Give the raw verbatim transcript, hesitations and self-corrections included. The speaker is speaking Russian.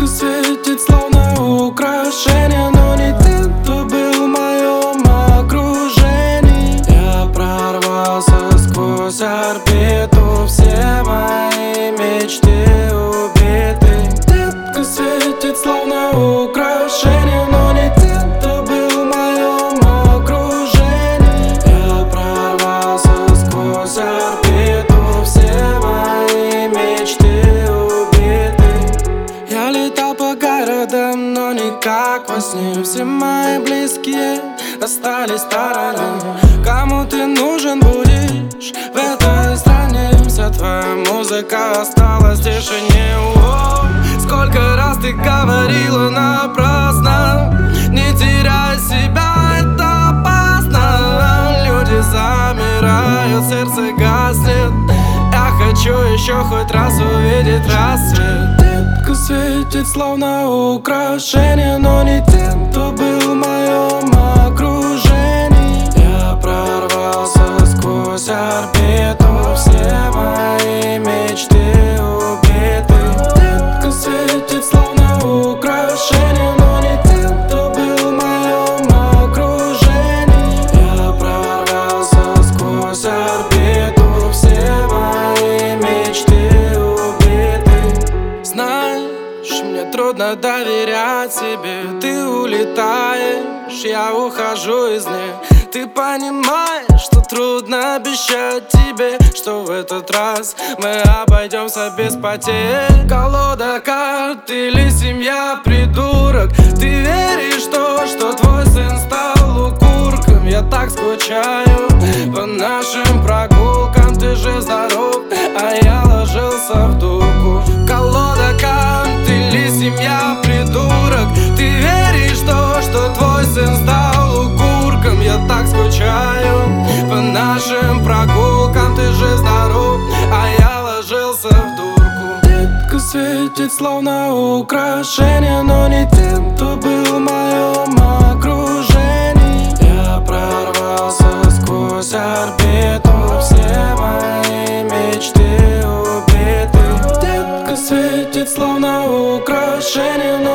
Детка светит словно украшение, но не ты, кто был в моем окружении. Я прорвался сквозь орбиту, все мои мечты убиты. Детка светит словно украшение, но не ты, кто был в моем окружении. Я прорвался сквозь орбиту, все мои мечты убиты. Я летал по городам, но не как во сне. Все мои близкие остались в стороне. Кому ты нужен будешь в этой стране? Вся твоя музыка осталась в тишине. О, сколько раз ты говорила напрасно. Не теряй себя, это опасно. Люди замирают, сердце гаснет. Я хочу еще хоть раз увидеть рассвет. Детка светит словно украшение, но не тем, кто был в моем окружении. Я прорвался сквозь орбиту, все мои мечты убиты. Детка светит словно украшение, но не тем, кто был в моем окружении. Я прорвался сквозь орбиту, все мои мечты убиты. Знаешь, мне трудно доверять себе. Ты улетаешь, я ухожу из них. Ты понимаешь, что трудно обещать тебе, что в этот раз мы обойдемся без потерь. Колода карт или семья, придурок. Ты веришь в то, что твой сын стал укурком? Я так скучаю по нашим прогулкам. Ты же здоров, а я ложился в дурку. Колода карт или семья, придурок. Ты веришь в то, что твой сын стал укурком? Я так скучаю по нашим прогулкам. Ты же здоров, а я ложился в дурку. Детка светит словно украшение, но не тем, кто был в моем окружении. Я прорвался сквозь орбиту, все мои мечты убиты. Детка светит словно украшение, но